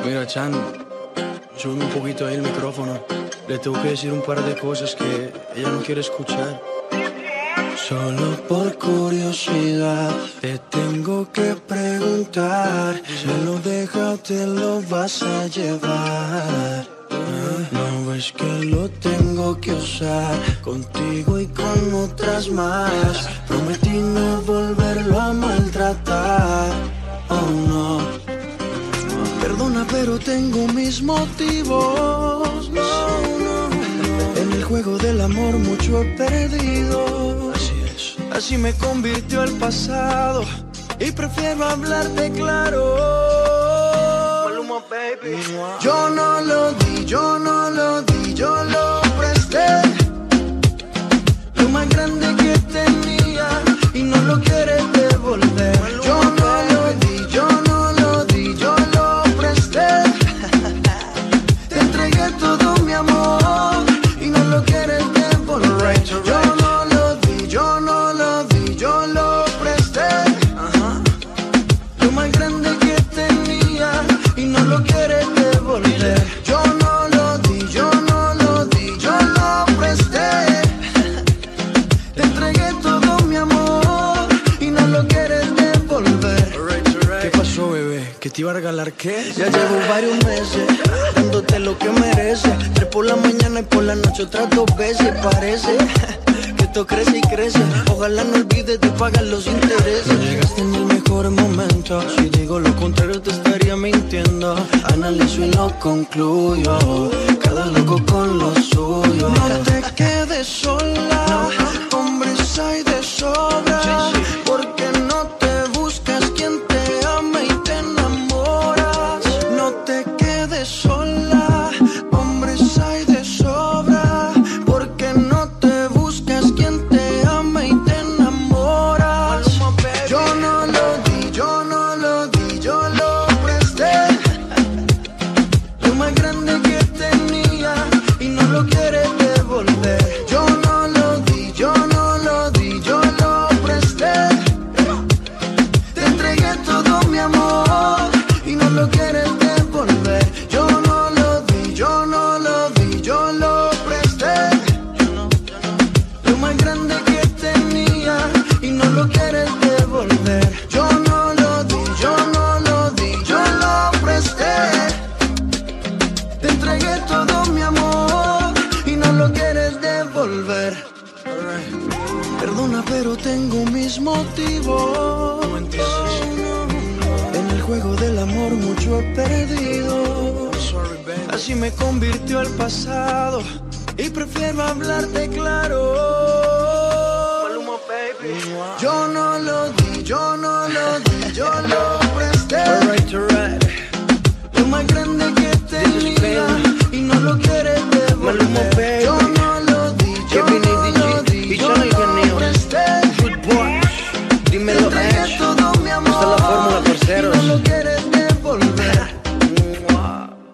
Mira, Chan, sube un poquito ahí el micrófono. Le tengo que decir un par de cosas que ella no quiere escuchar. Solo por curiosidad te tengo que preguntar. ¿Me lo dejas o te lo vas a llevar? No ves que lo tengo que usar contigo y con otras más. Prometí no volverlo a maltratar. Oh no. Perdona, pero tengo mis motivos. En el juego del amor mucho he perdido. Así es. Así me convirtió el pasado y prefiero hablarte claro. Maluma, baby. Yo no lo di, yo no lo di, yo lo presté. Lo más grande que tenía y no lo quieres devolver. Yo no lo di, yo no lo di, yo lo presté. Te entregué todo mi amor y no lo quieres devolver. Yo no lo di, yo no lo di, yo lo presté. Lo más grande que tenía y no lo quieres devolver. Yo no lo di, yo no lo di, yo lo presté. Te entregué todo mi amor y no lo quieres devolver. ¿Qué pasó, bebé? ¿Que te iba a regalar qué? Ya llevo varios meses dándote lo que mereces. 3 por la mañana y por la noche otras 2 veces. Parece que esto crece y crece. Ojalá no olvides de pagar los intereses. No llegaste en el mejor momento. Si digo lo contrario te estaría mintiendo. Analizo y lo concluyo. Cada loco con lo suyo. No te quedes sola. Hombres hay de sobra. Porque no te buscas quien te ama y te enamoras. No te quedes sola. Hombres hay de sobra. Porque no te buscas quien te ama y te enamoras. Yo no lo di, yo no lo di, yo lo presté. Lo más grande que tenía y no lo quieres devolver. Yo no lo di, yo no lo di, yo lo presté. Te entregué todo mi amor y no lo quieres devolver. Yo no lo di, yo no lo di, yo lo presté. Lo más grande que tenía y no lo quieres devolver. Yo no lo di, yo no lo di, yo lo presté. Te entregué todo mi amor y no lo quieres devolver. Perdona, pero tengo mis motivos. En el juego del amor mucho he perdido. Así me convirtió el pasado y prefiero hablarte claro.